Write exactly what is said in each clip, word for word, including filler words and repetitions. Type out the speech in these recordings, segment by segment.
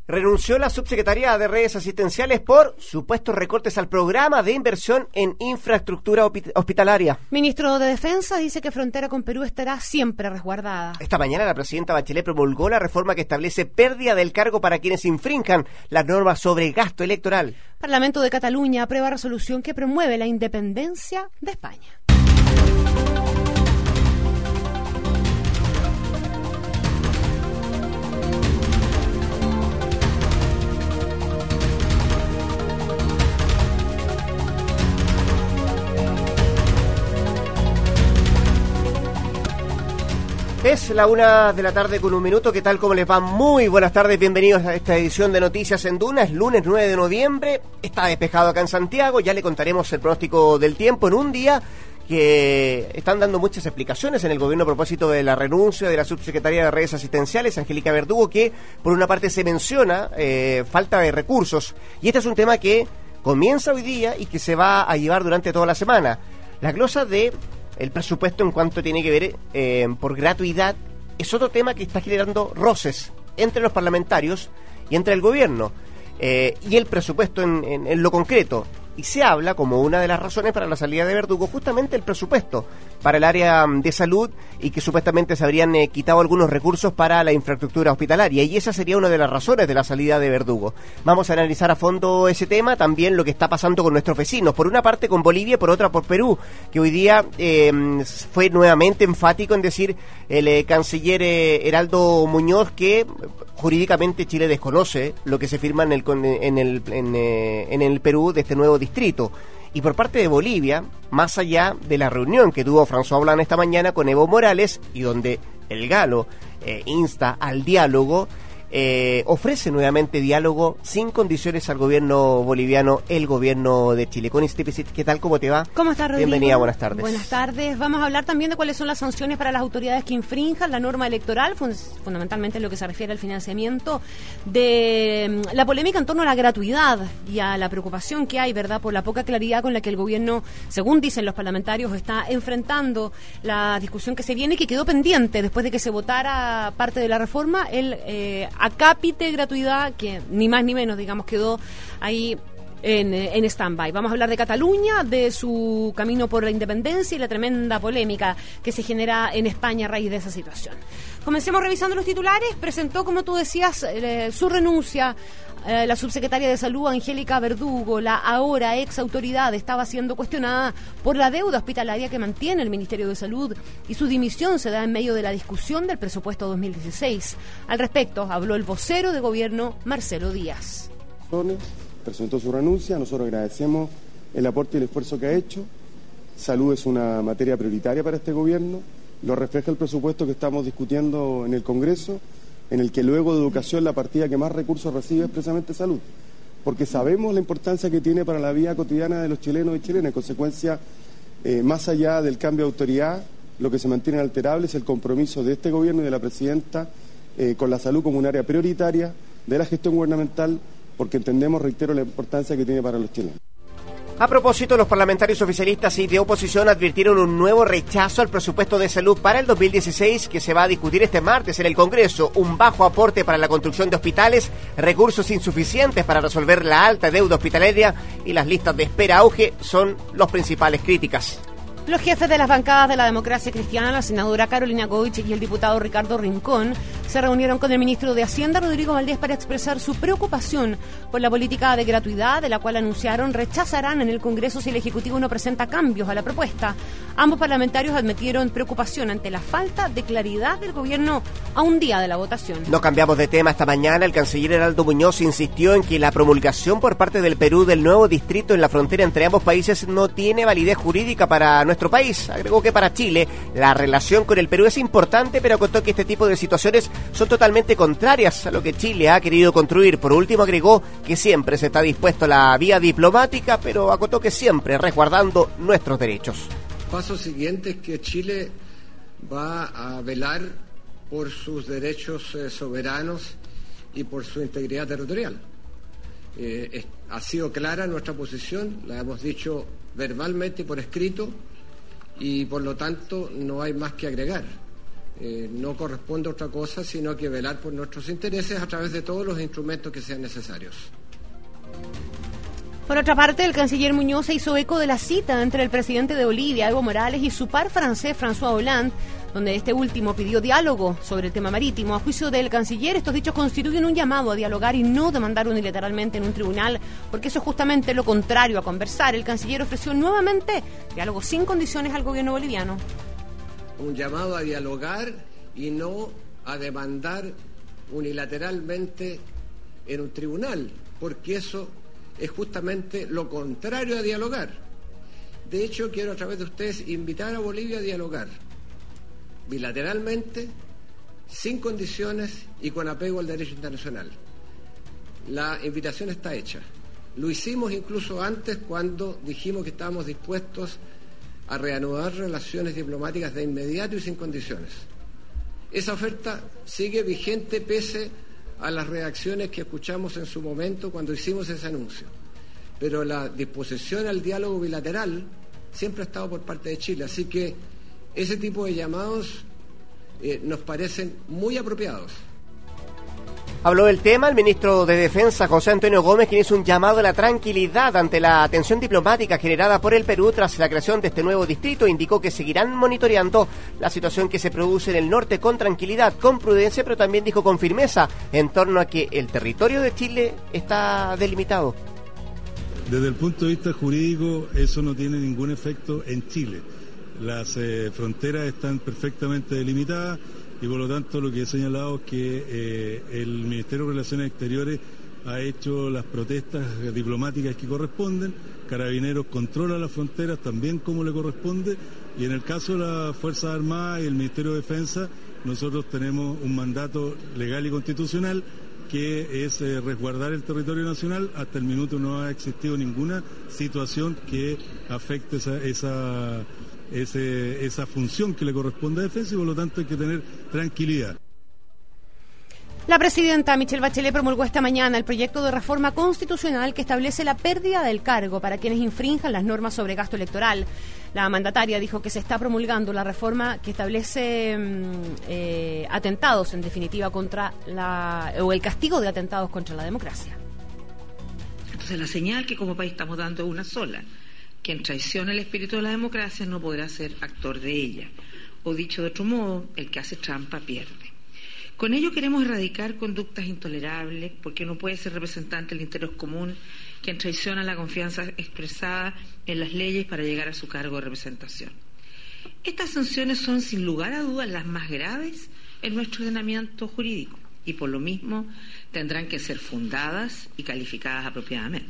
Renunció la subsecretaria de Redes Asistenciales por supuestos recortes al programa de inversión en infraestructura hospitalaria. Ministro de Defensa dice que frontera con Perú estará siempre resguardada. Esta mañana la presidenta Bachelet promulgó la reforma que establece pérdida del cargo para quienes infrinjan las normas sobre gasto electoral. Parlamento de Cataluña aprueba resolución que promueve la independencia de España. Es la una de la tarde con un minuto. ¿Qué tal? ¿Cómo les va? Muy buenas tardes, bienvenidos a esta edición de Noticias en Duna. Es lunes nueve de noviembre, está despejado acá en Santiago. Ya le contaremos el pronóstico del tiempo en un día que están dando muchas explicaciones en el gobierno a propósito de la renuncia de la subsecretaria de Redes Asistenciales, Angélica Verdugo, que por una parte se menciona eh, falta de recursos. Y este es un tema que comienza hoy día y que se va a llevar durante toda la semana. La glosa de el presupuesto en cuanto tiene que ver eh, por gratuidad es otro tema que está generando roces entre los parlamentarios y entre el gobierno eh, y el presupuesto en, en, en lo concreto. Y se habla como una de las razones para la salida de Verdugo justamente el presupuesto para el área de salud y que supuestamente se habrían eh, quitado algunos recursos para la infraestructura hospitalaria, y esa sería una de las razones de la salida de Verdugo. Vamos a analizar a fondo ese tema, también lo que está pasando con nuestros vecinos, por una parte con Bolivia, por otra por Perú, que hoy día eh, fue nuevamente enfático en decir el eh, canciller eh, Heraldo Muñoz que jurídicamente Chile desconoce lo que se firma en el, en el, en, eh, en el Perú de este nuevo distrito. Y por parte de Bolivia, más allá de la reunión que tuvo François Hollande esta mañana con Evo Morales, y donde el Galo eh, insta al diálogo, eh, ofrece nuevamente diálogo sin condiciones al gobierno boliviano, el gobierno de Chile. Connie Stipicit, ¿qué tal? ¿Cómo te va? ¿Cómo estás, Rodrigo? Bienvenida, buenas tardes. Buenas tardes. Vamos a hablar también de cuáles son las sanciones para las autoridades que infrinjan la norma electoral, fundamentalmente en lo que se refiere al financiamiento, de la polémica en torno a la gratuidad y a la preocupación que hay, ¿verdad?, por la poca claridad con la que el gobierno, según dicen los parlamentarios, está enfrentando la discusión que se viene y que quedó pendiente después de que se votara parte de la reforma, el eh, acápite gratuidad, que ni más ni menos, digamos, quedó ahí en, en stand-by. Vamos a hablar de Cataluña, de su camino por la independencia y la tremenda polémica que se genera en España a raíz de esa situación. Comencemos revisando los titulares. Presentó, como tú decías, eh, su renuncia eh, la subsecretaria de Salud, Angélica Verdugo. La ahora ex autoridad estaba siendo cuestionada por la deuda hospitalaria que mantiene el Ministerio de Salud, y su dimisión se da en medio de la discusión del presupuesto dos mil dieciséis. Al respecto, habló el vocero de gobierno, Marcelo Díaz. Presentó su renuncia, nosotros agradecemos el aporte y el esfuerzo que ha hecho. Salud es una materia prioritaria para este gobierno, lo refleja el presupuesto que estamos discutiendo en el Congreso, en el que luego de educación la partida que más recursos recibe es precisamente salud, porque sabemos la importancia que tiene para la vida cotidiana de los chilenos y chilenas. En consecuencia, eh, más allá del cambio de autoridad, lo que se mantiene inalterable es el compromiso de este gobierno y de la presidenta eh, con la salud como un área prioritaria de la gestión gubernamental, porque entendemos, reitero, la importancia que tiene para los chilenos. A propósito, los parlamentarios oficialistas y de oposición advirtieron un nuevo rechazo al presupuesto de salud para el dos mil dieciséis que se va a discutir este martes en el Congreso. Un bajo aporte para la construcción de hospitales, recursos insuficientes para resolver la alta deuda hospitalaria y las listas de espera auge son las principales críticas. Los jefes de las bancadas de la Democracia Cristiana, la senadora Carolina Goich y el diputado Ricardo Rincón, se reunieron con el ministro de Hacienda, Rodrigo Valdés, para expresar su preocupación por la política de gratuidad, de la cual anunciaron rechazarán en el Congreso si el Ejecutivo no presenta cambios a la propuesta. Ambos parlamentarios admitieron preocupación ante la falta de claridad del gobierno a un día de la votación. No cambiamos de tema. Esta mañana el canciller Heraldo Muñoz insistió en que la promulgación por parte del Perú del nuevo distrito en la frontera entre ambos países no tiene validez jurídica para nuestro país. Agregó que para Chile la relación con el Perú es importante, pero contó que este tipo de situaciones son totalmente contrarias a lo que Chile ha querido construir. Por último, agregó que siempre se está dispuesto a la vía diplomática, pero acotó que siempre resguardando nuestros derechos. Paso siguiente es que Chile va a velar por sus derechos eh, soberanos y por su integridad territorial. Eh, es, ha sido clara nuestra posición, la hemos dicho verbalmente y por escrito, y por lo tanto no hay más que agregar. eh, no corresponde otra cosa sino que velar por nuestros intereses a través de todos los instrumentos que sean necesarios. Por otra parte, el canciller Muñoz se hizo eco de la cita entre el presidente de Bolivia, Evo Morales, y su par francés, François Hollande, donde este último pidió diálogo sobre el tema marítimo. A juicio del canciller, estos dichos constituyen un llamado a dialogar y no demandar unilateralmente en un tribunal, porque eso es justamente lo contrario a conversar. El canciller ofreció nuevamente diálogo sin condiciones al gobierno boliviano. Un llamado a dialogar y no a demandar unilateralmente en un tribunal, porque eso es justamente lo contrario a dialogar. De hecho, quiero a través de ustedes invitar a Bolivia a dialogar bilateralmente, sin condiciones y con apego al derecho internacional. La invitación está hecha. Lo hicimos incluso antes, cuando dijimos que estábamos dispuestos a reanudar relaciones diplomáticas de inmediato y sin condiciones. Esa oferta sigue vigente pese a las reacciones que escuchamos en su momento cuando hicimos ese anuncio. Pero la disposición al diálogo bilateral siempre ha estado por parte de Chile, así que ese tipo de llamados eh, nos parecen muy apropiados. Habló del tema el ministro de Defensa, José Antonio Gómez, quien hizo un llamado a la tranquilidad ante la tensión diplomática generada por el Perú tras la creación de este nuevo distrito. Indicó que seguirán monitoreando la situación que se produce en el norte con tranquilidad, con prudencia, pero también dijo con firmeza en torno a que el territorio de Chile está delimitado. Desde el punto de vista jurídico, eso no tiene ningún efecto en Chile. Las eh, fronteras están perfectamente delimitadas y por lo tanto lo que he señalado es que eh, el Ministerio de Relaciones Exteriores ha hecho las protestas diplomáticas que corresponden. Carabineros controla las fronteras también como le corresponde, y en el caso de las Fuerzas Armadas y el Ministerio de Defensa, nosotros tenemos un mandato legal y constitucional que es eh, resguardar el territorio nacional. Hasta el minuto no ha existido ninguna situación que afecte esa, esa, ese, esa función que le corresponde a Defensa, y por lo tanto hay que tener tranquilidad. La presidenta Michelle Bachelet promulgó esta mañana el proyecto de reforma constitucional que establece la pérdida del cargo para quienes infrinjan las normas sobre gasto electoral. La mandataria dijo que se está promulgando la reforma que establece eh, atentados, en definitiva, contra la o el castigo de atentados contra la democracia. Entonces la señal que como país estamos dando es una sola: quien traiciona el espíritu de la democracia no podrá ser actor de ella. O dicho de otro modo, el que hace trampa pierde. Con ello queremos erradicar conductas intolerables, porque no puede ser representante del interés común quien traiciona la confianza expresada en las leyes para llegar a su cargo de representación. Estas sanciones son sin lugar a dudas las más graves en nuestro ordenamiento jurídico y por lo mismo tendrán que ser fundadas y calificadas apropiadamente.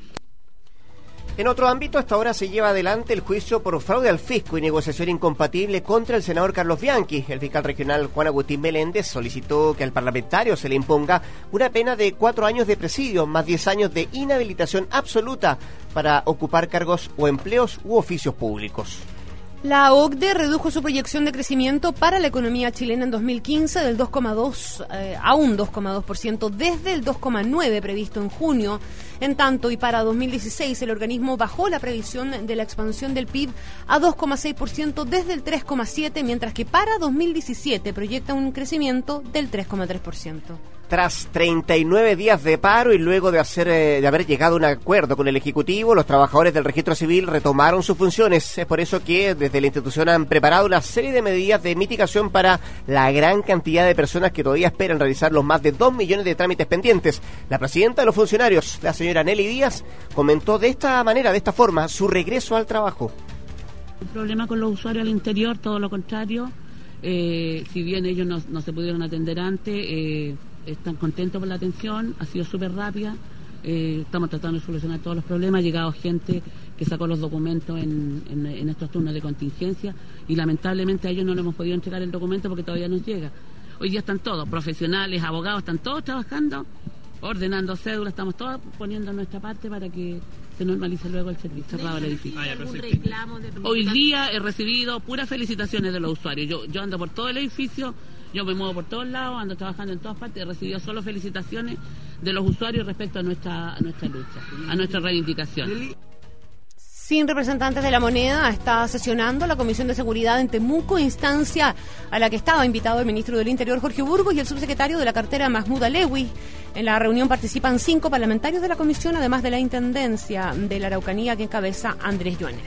En otro ámbito, hasta ahora se lleva adelante el juicio por fraude al fisco y negociación incompatible contra el senador Carlos Bianchi. El fiscal regional Juan Agustín Meléndez solicitó que al parlamentario se le imponga una pena de cuatro años de presidio más diez años de inhabilitación absoluta para ocupar cargos o empleos u oficios públicos. La O C D E redujo su proyección de crecimiento para la economía chilena en dos mil quince del dos coma dos eh, a un dos coma dos por ciento desde el dos coma nueve por ciento previsto en junio. En tanto, y para dos mil dieciséis el organismo bajó la previsión de la expansión del P I B a dos coma seis por ciento desde el tres coma siete por ciento, mientras que para dos mil diecisiete proyecta un crecimiento del tres coma tres por ciento. Tras treinta y nueve días de paro y luego de, hacer, eh, de haber llegado a un acuerdo con el Ejecutivo, los trabajadores del Registro Civil retomaron sus funciones. Es por eso que desde la institución han preparado una serie de medidas de mitigación para la gran cantidad de personas que todavía esperan realizar los más de dos millones de trámites pendientes. La presidenta de los funcionarios, la señora Nelly Díaz, comentó de esta manera, de esta forma, su regreso al trabajo. Un problema con los usuarios al interior, todo lo contrario. Eh, si bien ellos no, no se pudieron atender antes, eh, están contentos por la atención, ha sido súper rápida, eh, estamos tratando de solucionar todos los problemas. Ha llegado gente que sacó los documentos en, en, en estos turnos de contingencia y lamentablemente a ellos no les hemos podido entregar el documento porque todavía no llega. Hoy día están todos, profesionales, abogados, están todos trabajando, ordenando cédulas, estamos todos poniendo nuestra parte para que se normalice luego el servicio cerrado del edificio. Hoy día he recibido puras felicitaciones de los usuarios. Yo, yo ando por todo el edificio, yo me muevo por todos lados, ando trabajando en todas partes, he recibido solo felicitaciones de los usuarios respecto a nuestra, a nuestra lucha, a nuestra reivindicación. fin, representantes de la moneda está sesionando la Comisión de Seguridad en Temuco, instancia a la que estaba invitado el ministro del Interior, Jorge Burgos, y el subsecretario de la cartera, Mahmoud Alewi. En la reunión participan cinco parlamentarios de la comisión, además de la Intendencia de la Araucanía, que encabeza Andrés Joanet.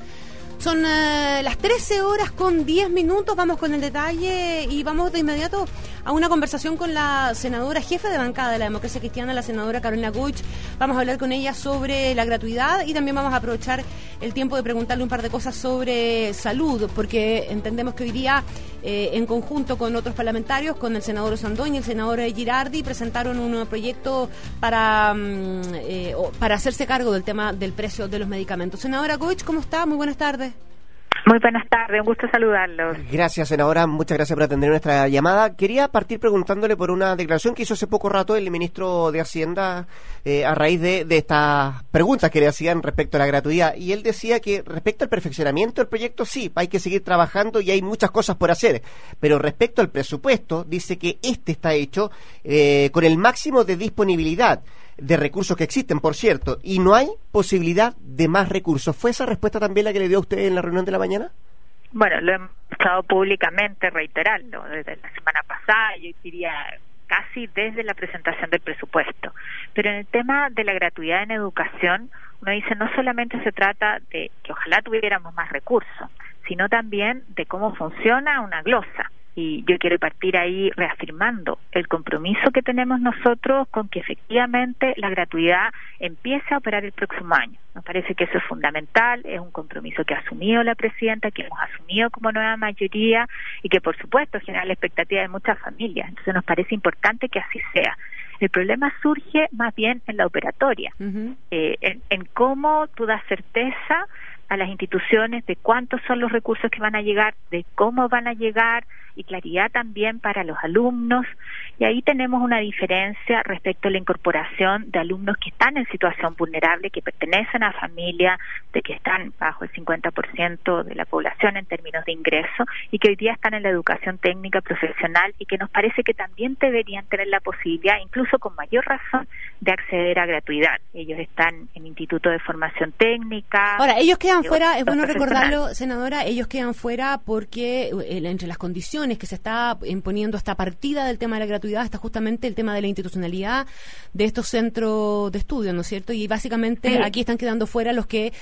Son uh, las trece horas con diez minutos, vamos con el detalle y vamos de inmediato a una conversación con la senadora jefe de bancada de la Democracia Cristiana, la senadora Carolina Goich. Vamos a hablar con ella sobre la gratuidad y también vamos a aprovechar el tiempo de preguntarle un par de cosas sobre salud, porque entendemos que hoy día, eh, en conjunto con otros parlamentarios, con el senador Osandoña y el senador Girardi, presentaron un proyecto para, um, eh, para hacerse cargo del tema del precio de los medicamentos. Senadora Goich, ¿cómo está? Muy buenas tardes. Muy buenas tardes, un gusto saludarlos. Gracias, senadora, muchas gracias por atender nuestra llamada. Quería partir preguntándole por una declaración que hizo hace poco rato el ministro de Hacienda eh, a raíz de, de estas preguntas que le hacían respecto a la gratuidad, y él decía que respecto al perfeccionamiento del proyecto sí, hay que seguir trabajando y hay muchas cosas por hacer, pero respecto al presupuesto dice que este está hecho eh, con el máximo de disponibilidad de recursos que existen, por cierto, y no hay posibilidad de más recursos. ¿Fue esa respuesta también la que le dio a usted en la reunión de la mañana? Bueno, lo hemos estado públicamente reiterando desde la semana pasada, yo diría casi desde la presentación del presupuesto. Pero en el tema de la gratuidad en educación, uno dice no solamente se trata de que ojalá tuviéramos más recursos, sino también de cómo funciona una glosa. Y yo quiero partir ahí reafirmando el compromiso que tenemos nosotros con que efectivamente la gratuidad empiece a operar el próximo año. Nos parece que eso es fundamental, es un compromiso que ha asumido la presidenta, que hemos asumido como nueva mayoría y que por supuesto genera la expectativa de muchas familias. Entonces nos parece importante que así sea. El problema surge más bien en la operatoria, uh-huh. eh, en, en cómo tú das certeza a las instituciones de cuántos son los recursos que van a llegar, de cómo van a llegar, y claridad también para los alumnos. Y ahí tenemos una diferencia respecto a la incorporación de alumnos que están en situación vulnerable, que pertenecen a familia, de que están bajo el cincuenta por ciento de la población en términos de ingreso, y que hoy día están en la educación técnica profesional, y que nos parece que también deberían tener la posibilidad, incluso con mayor razón, de acceder a gratuidad. Ellos están en Instituto de Formación Técnica. Ahora, ellos quedan fuera, es bueno recordarlo, senadora, ellos quedan fuera porque eh, entre las condiciones que se está imponiendo esta partida del tema de la gratuidad está justamente el tema de la institucionalidad de estos centros de estudio, ¿no es cierto? Y básicamente sí. Aquí están quedando fuera los que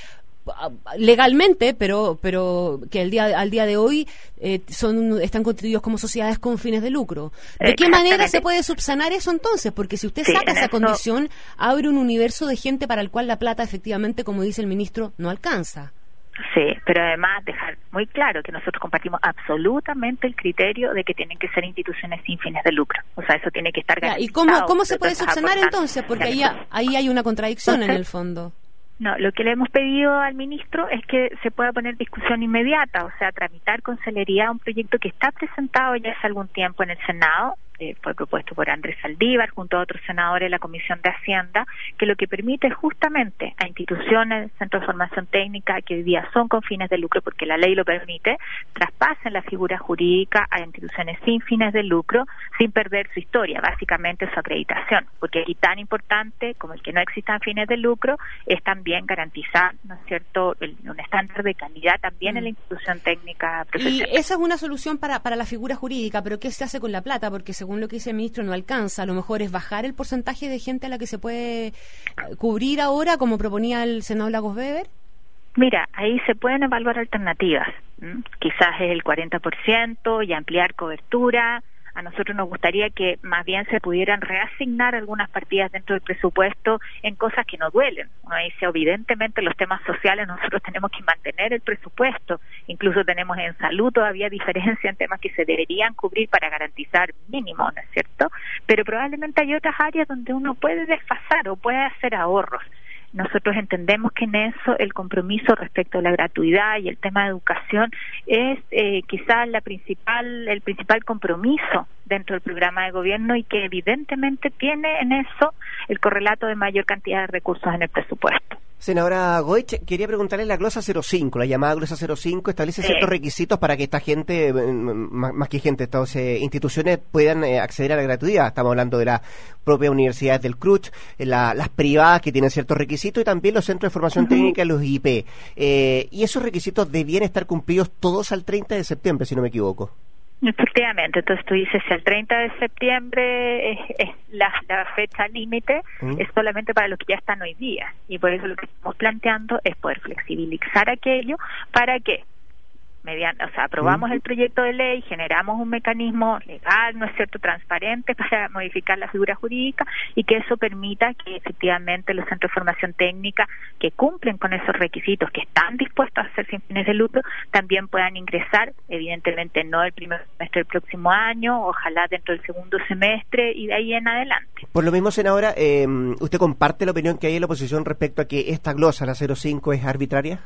legalmente, pero pero que el día al día de hoy eh, son están constituidos como sociedades con fines de lucro. ¿De qué manera se puede subsanar eso entonces? Porque si usted sí, saca esa eso... condición, abre un universo de gente para el cual la plata efectivamente, como dice el ministro, no alcanza. Sí, pero además dejar muy claro que nosotros compartimos absolutamente el criterio de que tienen que ser instituciones sin fines de lucro. O sea, eso tiene que estar garantizado. ¿Y cómo, cómo se puede subsanar entonces? Porque ahí, ahí hay una contradicción entonces, en el fondo. No, lo que le hemos pedido al ministro es que se pueda poner discusión inmediata, o sea, tramitar con celeridad un proyecto que está presentado ya hace algún tiempo en el Senado, eh, fue propuesto por Andrés Saldívar junto a otros senadores de la Comisión de Hacienda, que lo que permite justamente a instituciones, centros de formación técnica que hoy día son con fines de lucro, porque la ley lo permite, traspasen la figura jurídica a instituciones sin fines de lucro, sin perder su historia, básicamente su acreditación, porque aquí tan importante como el que no existan fines de lucro es también garantizar, ¿no es cierto?, el, un estándar de calidad también mm. en la institución técnica profesional. Y esa es una solución para, para la figura jurídica, pero ¿qué se hace con la plata? Porque según lo que dice el ministro no alcanza, a lo mejor es bajar el porcentaje de gente a la que se puede cubrir ahora, como proponía el senador Lagos Weber. Mira, ahí se pueden evaluar alternativas, ¿Mm? quizás es el cuarenta por ciento y ampliar cobertura. A nosotros nos gustaría que más bien se pudieran reasignar algunas partidas dentro del presupuesto en cosas que no duelen. Uno dice, evidentemente, los temas sociales nosotros tenemos que mantener el presupuesto. Incluso tenemos en salud todavía diferencia en temas que se deberían cubrir para garantizar mínimo, ¿no es cierto? Pero probablemente hay otras áreas donde uno puede desfasar o puede hacer ahorros. Nosotros entendemos que en eso el compromiso respecto a la gratuidad y el tema de educación es eh, quizás la principal, el principal compromiso dentro del programa de gobierno y que evidentemente tiene en eso el correlato de mayor cantidad de recursos en el presupuesto. Senadora Goich, quería preguntarle la glosa cero cinco, la llamada glosa cero cinco, establece sí. ciertos requisitos para que esta gente, más, más que gente, estas eh, instituciones puedan eh, acceder a la gratuidad. Estamos hablando de las propias universidades del C R U C H, la, las privadas que tienen ciertos requisitos y también los centros de formación uh-huh. técnica, los I P. Eh, y esos requisitos debían estar cumplidos todos al treinta de septiembre, si no me equivoco. Efectivamente, entonces tú dices el treinta de septiembre es, es la, la fecha límite, ¿Mm? es solamente para los que ya están hoy día, y por eso lo que estamos planteando es poder flexibilizar aquello para que mediante, o sea, aprobamos ¿Mm? el proyecto de ley, generamos un mecanismo legal, no es cierto, transparente para modificar la figura jurídica y que eso permita que efectivamente los centros de formación técnica que cumplen con esos requisitos, que están dispuestos a hacer sin fines de lucro, también puedan ingresar, evidentemente no el primer semestre del próximo año, ojalá dentro del segundo semestre y de ahí en adelante. Por lo mismo, senadora, eh, ¿usted comparte la opinión que hay en la oposición respecto a que esta glosa, la cero cinco, es arbitraria?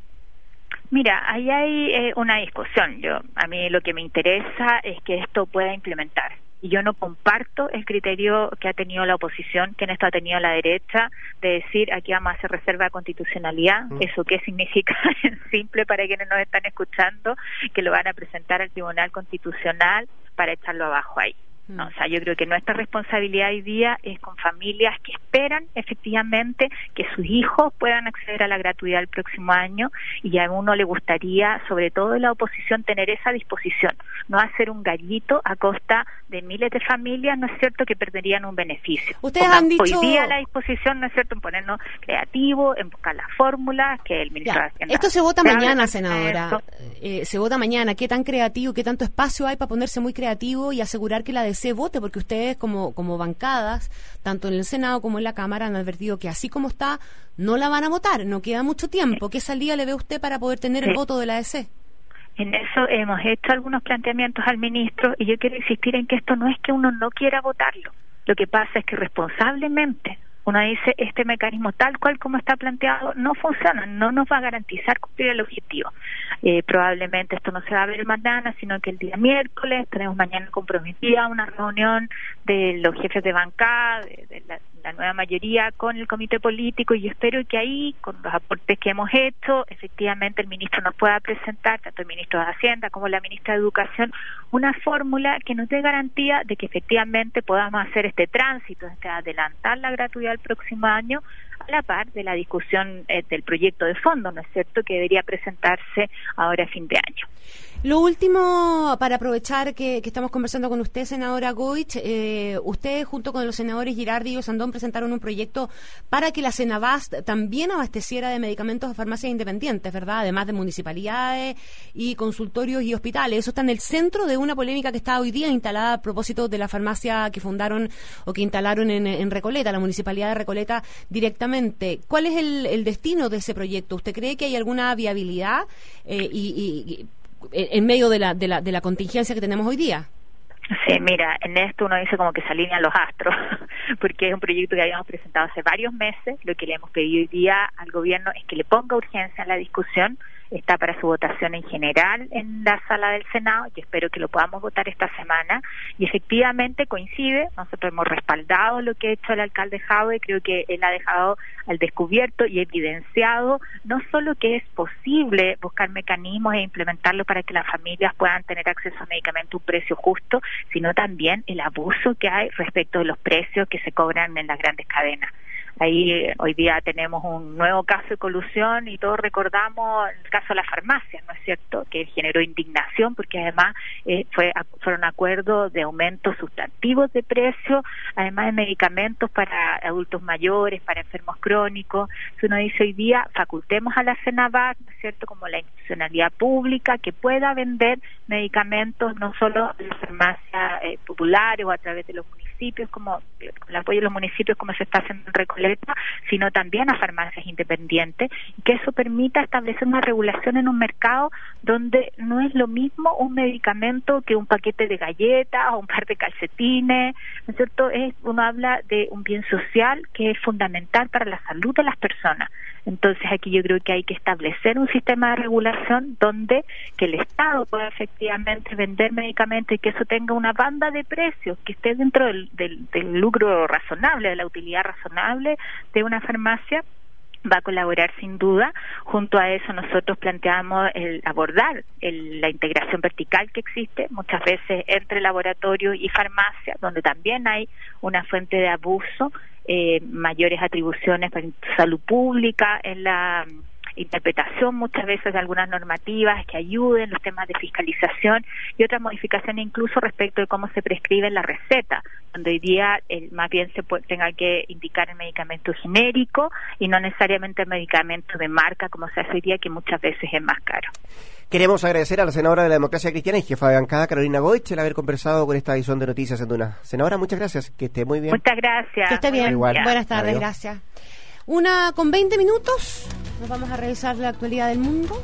Mira, ahí hay eh, una discusión. Yo, a mí lo que me interesa es que esto pueda implementar. Y yo no comparto el criterio que ha tenido la oposición, que en esto ha tenido la derecha, de decir aquí vamos a hacer reserva de constitucionalidad. Mm. ¿Eso qué significa? En simple, para quienes nos están escuchando, que lo van a presentar al Tribunal Constitucional para echarlo abajo ahí. No, o sea, yo creo que nuestra responsabilidad hoy día es con familias que esperan efectivamente que sus hijos puedan acceder a la gratuidad el próximo año, y a uno le gustaría, sobre todo en la oposición, tener esa disposición, no hacer un gallito a costa de miles de familias, ¿no es cierto?, que perderían un beneficio. Ustedes han dicho... Hoy día la disposición, ¿no es cierto?, en ponernos creativos, en buscar las fórmulas que el ministro ya, de Hacienda... Esto se vota mañana, senadora. Eh, se vota mañana. ¿Qué tan creativo, qué tanto espacio hay para ponerse muy creativo y asegurar que la D C vote? Porque ustedes como, como bancadas, tanto en el Senado como en la Cámara, han advertido que así como está, no la van a votar. No queda mucho tiempo. ¿Qué salida le ve usted para poder tener el voto de la D C? En eso hemos hecho algunos planteamientos al ministro, y yo quiero insistir en que esto no es que uno no quiera votarlo. Lo que pasa es que responsablemente uno dice, este mecanismo tal cual como está planteado no funciona, no nos va a garantizar cumplir el objetivo. Eh, probablemente esto no se va a ver mañana, sino que el día miércoles tenemos mañana comprometida una reunión de los jefes de bancada, de, de la, la nueva mayoría con el comité político, y yo espero que ahí, con los aportes que hemos hecho, efectivamente el ministro nos pueda presentar, tanto el ministro de Hacienda como la ministra de Educación, una fórmula que nos dé garantía de que efectivamente podamos hacer este tránsito, este, adelantar la gratuidad el próximo año, a la par de la discusión eh, del proyecto de fondo, ¿no es cierto?, que debería presentarse ahora a fin de año. Lo último, para aprovechar que, que estamos conversando con usted, senadora Goich, eh, usted junto con los senadores Girardi y Osandón presentaron un proyecto para que la Senabast también abasteciera de medicamentos a farmacias independientes, ¿verdad?, además de municipalidades y consultorios y hospitales. Eso está en el centro de una polémica que está hoy día instalada a propósito de la farmacia que fundaron o que instalaron en, en Recoleta, la municipalidad de Recoleta directamente. ¿Cuál es el, el destino de ese proyecto? ¿Usted cree que hay alguna viabilidad eh, y, y, y en medio de la, de la de la contingencia que tenemos hoy día? Sí, mira, en esto uno dice como que se alinean los astros, porque es un proyecto que habíamos presentado hace varios meses. Lo que le hemos pedido hoy día al gobierno es que le ponga urgencia en la discusión. Está para su votación en general en la sala del Senado, y espero que lo podamos votar esta semana, y efectivamente coincide. Nosotros hemos respaldado lo que ha hecho el alcalde Jadwe, creo que él ha dejado al descubierto y evidenciado no solo que es posible buscar mecanismos e implementarlos para que las familias puedan tener acceso a medicamentos a un precio justo, sino también el abuso que hay respecto de los precios que se cobran en las grandes cadenas. Ahí hoy día tenemos un nuevo caso de colusión, y todos recordamos el caso de las farmacias, ¿no es cierto?, que generó indignación porque además eh, fue fueron acuerdos de aumentos sustantivos de precios, además de medicamentos para adultos mayores, para enfermos crónicos. Si uno dice hoy día, facultemos a la Senabast, ¿no es cierto?, como la institucionalidad pública que pueda vender medicamentos no solo en las farmacias eh, populares o a través de los municipios, como con el apoyo de los municipios como se está haciendo en Recoleta, sino también a farmacias independientes, y que eso permita establecer una regulación en un mercado donde no es lo mismo un medicamento que un paquete de galletas o un par de calcetines, ¿no es cierto? Es, uno habla de un bien social que es fundamental para la salud de las personas. Entonces aquí yo creo que hay que establecer un sistema de regulación donde que el Estado pueda efectivamente vender medicamentos y que eso tenga una banda de precios que esté dentro del, del, del lucro razonable, de la utilidad razonable de una farmacia, va a colaborar sin duda. Junto a eso nosotros planteamos el abordar el, la integración vertical que existe muchas veces entre laboratorio y farmacia, donde también hay una fuente de abuso, eh, mayores atribuciones para salud pública en la interpretación muchas veces de algunas normativas que ayuden, los temas de fiscalización y otras modificaciones incluso respecto de cómo se prescribe la receta, donde hoy día eh, más bien se puede, tenga que indicar el medicamento genérico y no necesariamente el medicamento de marca como se hace hoy día, que muchas veces es más caro. Queremos agradecer a la senadora de la Democracia Cristiana y jefa de bancada, Carolina Goich, el haber conversado con esta edición de Noticias en Duna. Senadora, muchas gracias, que esté muy bien. Muchas gracias. Que esté bien. Igual. Buenas tardes, Adiós. gracias. Una con veinte minutos, nos vamos a revisar la actualidad del mundo.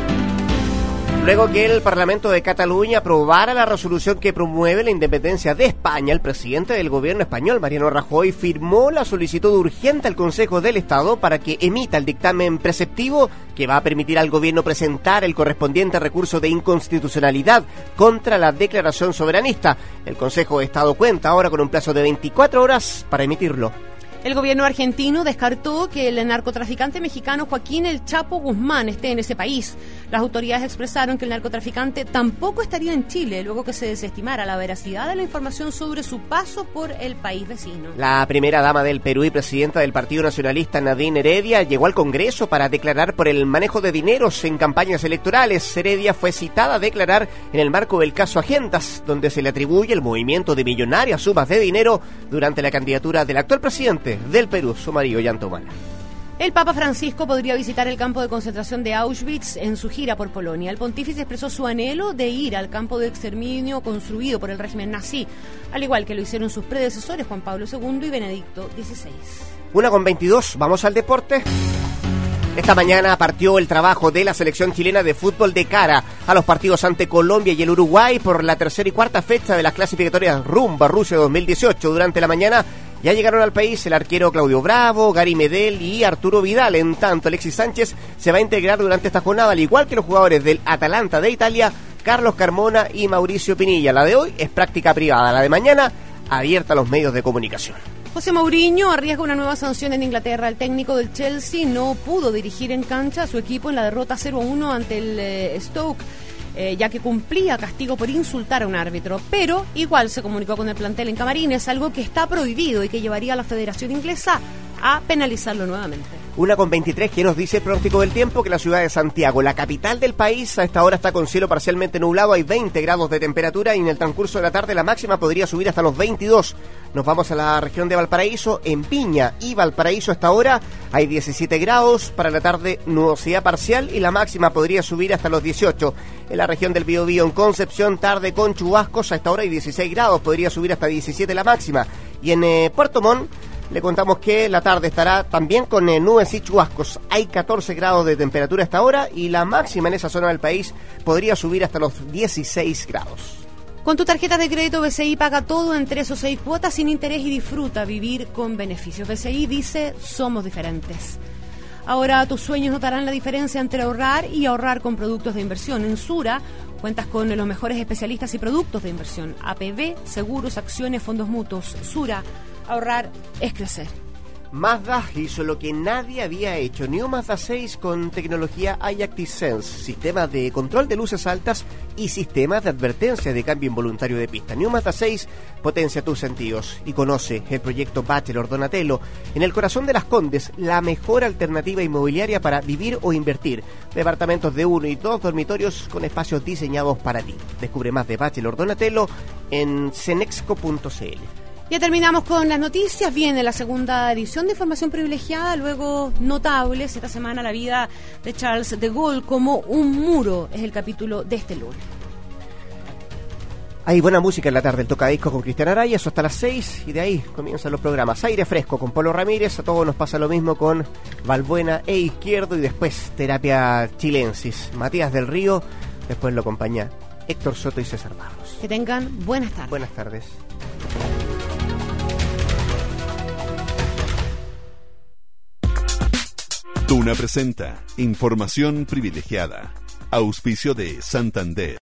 Luego que el Parlamento de Cataluña aprobara la resolución que promueve la independencia de España, el presidente del gobierno español, Mariano Rajoy, firmó la solicitud urgente al Consejo del Estado para que emita el dictamen preceptivo que va a permitir al gobierno presentar el correspondiente recurso de inconstitucionalidad contra la declaración soberanista. El Consejo de Estado cuenta ahora con un plazo de veinticuatro horas para emitirlo. El gobierno argentino descartó que el narcotraficante mexicano Joaquín El Chapo Guzmán esté en ese país. Las autoridades expresaron que el narcotraficante tampoco estaría en Chile, luego que se desestimara la veracidad de la información sobre su paso por el país vecino. La primera dama del Perú y presidenta del Partido Nacionalista, Nadine Heredia, llegó al Congreso para declarar por el manejo de dineros en campañas electorales. Heredia fue citada a declarar en el marco del caso Agendas, donde se le atribuye el movimiento de millonarias sumas de dinero durante la candidatura del actual presidente del Perú, su marido Ollanta Humala. El Papa Francisco podría visitar el campo de concentración de Auschwitz en su gira por Polonia. El pontífice expresó su anhelo de ir al campo de exterminio construido por el régimen nazi, al igual que lo hicieron sus predecesores Juan Pablo segundo y Benedicto dieciséis. Una con veintidós, vamos al deporte. Esta mañana partió el trabajo de la selección chilena de fútbol de cara a los partidos ante Colombia y el Uruguay por la tercera y cuarta fecha de las clasificatorias rumbo a Rusia dos mil dieciocho. Durante la mañana ya llegaron al país el arquero Claudio Bravo, Gary Medel y Arturo Vidal. En tanto, Alexis Sánchez se va a integrar durante esta jornada, al igual que los jugadores del Atalanta de Italia, Carlos Carmona y Mauricio Pinilla. La de hoy es práctica privada, la de mañana abierta a los medios de comunicación. José Mourinho arriesga una nueva sanción en Inglaterra. El técnico del Chelsea no pudo dirigir en cancha a su equipo en la derrota cero a uno ante el eh, Stoke, eh, ya que cumplía castigo por insultar a un árbitro. Pero igual se comunicó con el plantel en camarines, algo que está prohibido y que llevaría a la Federación Inglesa a penalizarlo nuevamente. Una con veintitrés, que nos dice el pronóstico del tiempo que la ciudad de Santiago, la capital del país, a esta hora está con cielo parcialmente nublado, hay veinte grados de temperatura y en el transcurso de la tarde la máxima podría subir hasta los veintidós. Nos vamos a la región de Valparaíso, en Viña y Valparaíso a esta hora hay diecisiete grados, para la tarde nubosidad parcial y la máxima podría subir hasta los dieciocho. En la región del Biobío, en Concepción, tarde con chubascos, a esta hora hay dieciséis grados, podría subir hasta diecisiete la máxima. Y en eh, Puerto Montt, le contamos que la tarde estará también con eh, nubes y chubascos. Hay catorce grados de temperatura hasta ahora y la máxima en esa zona del país podría subir hasta los dieciséis grados. Con tu tarjeta de crédito B C I paga todo en tres o seis cuotas sin interés y disfruta vivir con beneficios. B C I dice, somos diferentes. Ahora tus sueños notarán la diferencia entre ahorrar y ahorrar con productos de inversión. En Sura cuentas con los mejores especialistas y productos de inversión. A P B, seguros, acciones, fondos mutuos. Sura, ahorrar es crecer. Mazda hizo lo que nadie había hecho. New Mazda seis con tecnología iActive Sense, sistemas de control de luces altas y sistemas de advertencia de cambio involuntario de pista. New Mazda seis potencia tus sentidos y conoce el proyecto Bachelor Donatello. En el corazón de Las Condes, la mejor alternativa inmobiliaria para vivir o invertir. Departamentos de uno y dos dormitorios con espacios diseñados para ti. Descubre más de Bachelor Donatello en cenexco punto c l. Ya terminamos con las noticias. Viene la segunda edición de Información Privilegiada, luego Notables. Esta semana la vida de Charles de Gaulle como un muro es el capítulo de este lunes. Hay buena música en la tarde, el tocadisco con Cristian Araya, eso hasta las seis y de ahí comienzan los programas. Aire Fresco con Polo Ramírez, a todos nos pasa lo mismo con Valbuena e Izquierdo y después Terapia Chilensis. Matías del Río, después lo acompaña Héctor Soto y César Barros. Que tengan buenas tardes. Buenas tardes. Duna presenta Información Privilegiada. Auspicio de Santander.